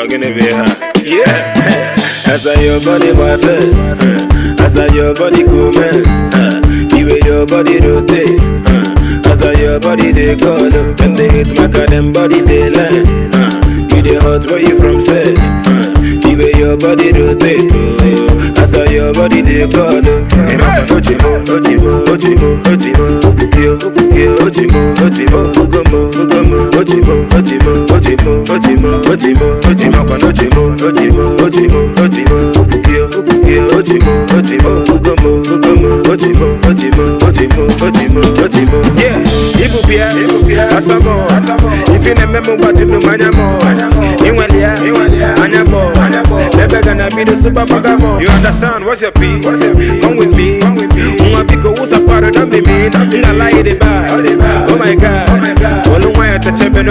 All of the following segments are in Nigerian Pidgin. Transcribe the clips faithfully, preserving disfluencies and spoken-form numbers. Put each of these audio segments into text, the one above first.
I'm gonna be high. Yeah. As I your body my face, uh, as I your body comments, uh, the way your body rotates, uh, as I your body they call up, when they hit my car, them body they land. Uh, you the hot where you from safe, uh, the way your body rotate, oh, as I your body they call up. Hey, mama, Ojimo, Ojimo, Ojimo, Ojimo, Okukio, Okukio, Ojimo, Ojimo, Ogomo, Ogomo, Ojimo, Ojimo, Ojimo, Ojimo, Ojimo, Ojimo, Ojimo, Ojimo, Ojimo, Ojimo, Okukio, Okukio, Ojimo, Ojimo, Ogomo, Ogomo, Ojimo, Ojimo, Ojimo, Ojimo, Ojimo. Yeah, Ibupia, Ibupia, Asamo, Asamo. If you remember what you do, Manyamo, Iwalia, Iwalia, Anyabo, Anyabo. Never gonna be the super Pagamo. You understand? What's your fee? Come with me, come with me. Uma Pico was a part of the mean. I lie the bar. Oh my God, oh my God. All the way at the champion,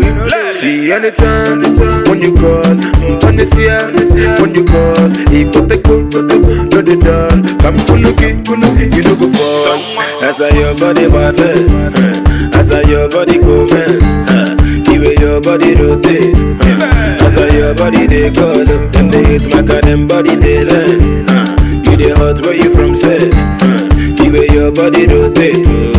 see anytime when you call, when you see when you call, he put the cool, put the do the doll. Come pull look it, pull look it, you know before. As I your body my face, as I your body comments, the way your body rotates, as I your body they call up, when they hit my car, them body they land. You the hot where you from safe, the way your body rotates,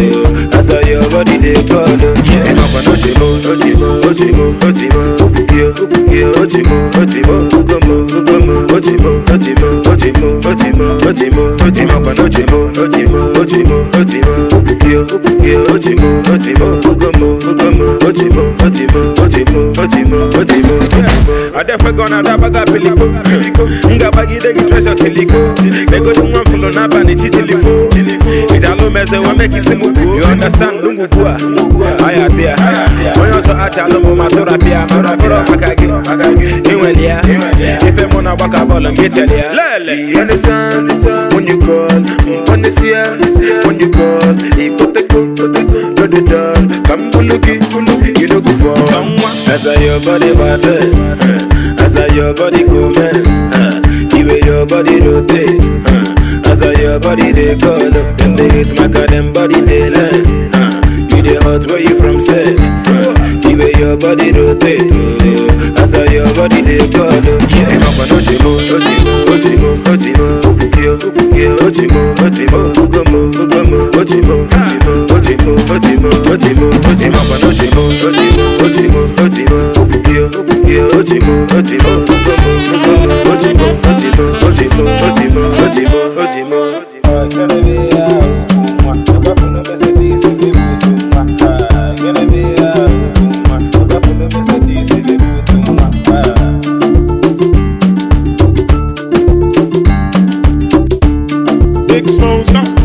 as I your body they call up. And I'm an Ojimo, Ojimo, Ojimo, Ojimo, Okukio, Okukio, Ojimo, Ojimo, Ogomo, Ogomo, Ojimo, Ojimo, Ojimo, Ojimo, Ojimo, Ojimo, I'm an Ojimo, Ojimo, Ojimo, Ojimo, Okukio, Okukio, Ojimo, Ojimo, Ogomo, Ogomo, Ojimo, Ojimo, Ojimo, Ojimo, Ojimo, Ojimo. I definitely gonna have a piliko, nga bagi de treasure tiliko. They go to one follow na bani chitilifo. Italo meze wa make isimu. You understand? Lungu kwa, aya tia. Oyo so acha lomo matora pia, mara poro makagi, makagi. Iwelia, ife mona waka bolo ngechelia. See anytime when you call, when you see her, when you call, he put the cool, put the cool, do the doll. Come puluki, puluki, you know go for someone. As I your body my face, as I your body comments, the way your body rotates, as I your body they call up, when they hit my car, them body they land. You the hot where you from safe, the way your body rotates, as I your body they call up. And I'm an Ojimo, Ojimo, Ojimo, Ojimo, Okukio, Okukio, Ojimo, Ojimo, Ogomo, Ogomo, Ojimo, Ojimo, Ojimo, Ojimo, Ojimo, Ojimo, I'm an Ojimo, Ojimo, Ojimo, Ojimo, Okukio, Okukio, Ojimo, Ojimo, Ogomo, Ogomo, Ojimo, Ojimo, Ojimo, Ojimo, Ojimo, Ojimo. Big Smoke,